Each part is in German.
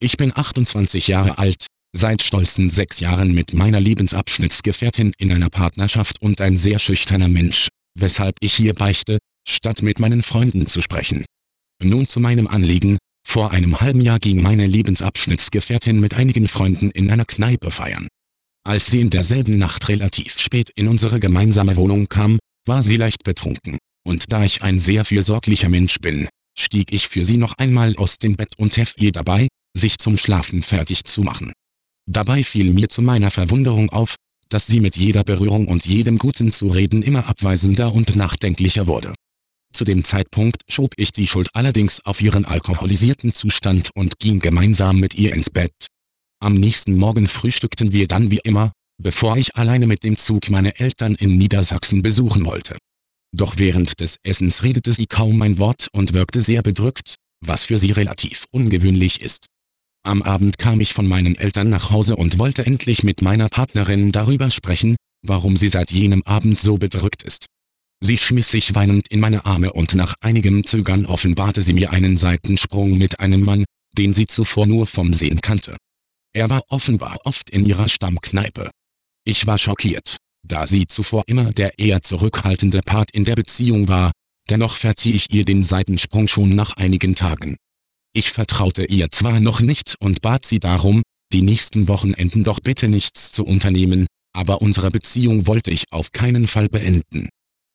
Ich bin 28 Jahre alt, seit stolzen 6 Jahren mit meiner Lebensabschnittsgefährtin in einer Partnerschaft und ein sehr schüchterner Mensch, weshalb ich hier beichte, statt mit meinen Freunden zu sprechen. Nun zu meinem Anliegen. Vor einem halben Jahr ging meine Lebensabschnittsgefährtin mit einigen Freunden in einer Kneipe feiern. Als sie in derselben Nacht relativ spät in unsere gemeinsame Wohnung kam, war sie leicht betrunken, und da ich ein sehr fürsorglicher Mensch bin, stieg ich für sie noch einmal aus dem Bett und half ihr dabei, sich zum Schlafen fertig zu machen. Dabei fiel mir zu meiner Verwunderung auf, dass sie mit jeder Berührung und jedem guten Zureden immer abweisender und nachdenklicher wurde. Zu dem Zeitpunkt schob ich die Schuld allerdings auf ihren alkoholisierten Zustand und ging gemeinsam mit ihr ins Bett. Am nächsten Morgen frühstückten wir dann wie immer, bevor ich alleine mit dem Zug meine Eltern in Niedersachsen besuchen wollte. Doch während des Essens redete sie kaum ein Wort und wirkte sehr bedrückt, was für sie relativ ungewöhnlich ist. Am Abend kam ich von meinen Eltern nach Hause und wollte endlich mit meiner Partnerin darüber sprechen, warum sie seit jenem Abend so bedrückt ist. Sie schmiss sich weinend in meine Arme und nach einigem Zögern offenbarte sie mir einen Seitensprung mit einem Mann, den sie zuvor nur vom Sehen kannte. Er war offenbar oft in ihrer Stammkneipe. Ich war schockiert, da sie zuvor immer der eher zurückhaltende Part in der Beziehung war, dennoch verzieh ich ihr den Seitensprung schon nach einigen Tagen. Ich vertraute ihr zwar noch nicht und bat sie darum, die nächsten Wochenenden doch bitte nichts zu unternehmen, aber unsere Beziehung wollte ich auf keinen Fall beenden.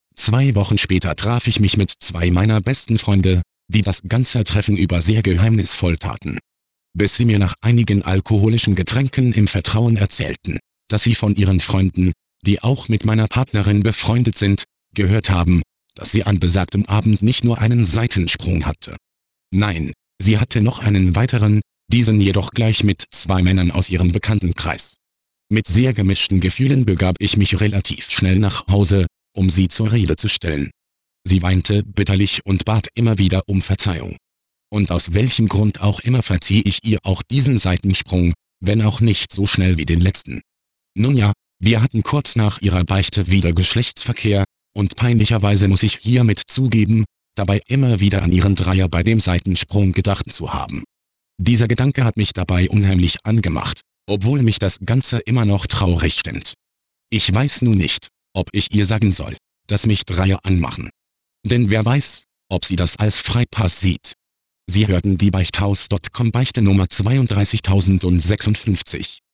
2 Wochen später traf ich mich mit 2 meiner besten Freunde, die das ganze Treffen über sehr geheimnisvoll taten. Bis sie mir nach einigen alkoholischen Getränken im Vertrauen erzählten, dass sie von ihren Freunden, die auch mit meiner Partnerin befreundet sind, gehört haben, dass sie an besagtem Abend nicht nur einen Seitensprung hatte. Nein, sie hatte noch einen weiteren, diesen jedoch gleich mit 2 Männern aus ihrem Bekanntenkreis. Mit sehr gemischten Gefühlen begab ich mich relativ schnell nach Hause, um sie zur Rede zu stellen. Sie weinte bitterlich und bat immer wieder um Verzeihung. Und aus welchem Grund auch immer verzieh ich ihr auch diesen Seitensprung, wenn auch nicht so schnell wie den letzten. Nun ja, wir hatten kurz nach ihrer Beichte wieder Geschlechtsverkehr, und peinlicherweise muss ich hiermit zugeben, dabei immer wieder an ihren Dreier bei dem Seitensprung gedacht zu haben. Dieser Gedanke hat mich dabei unheimlich angemacht, obwohl mich das Ganze immer noch traurig stimmt. Ich weiß nun nicht, ob ich ihr sagen soll, dass mich Dreier anmachen. Denn wer weiß, ob sie das als Freipass sieht. Sie hörten die Beichthaus.com Beichte Nummer 32056.